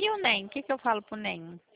E o NEM? O que que eu falo pro NEM?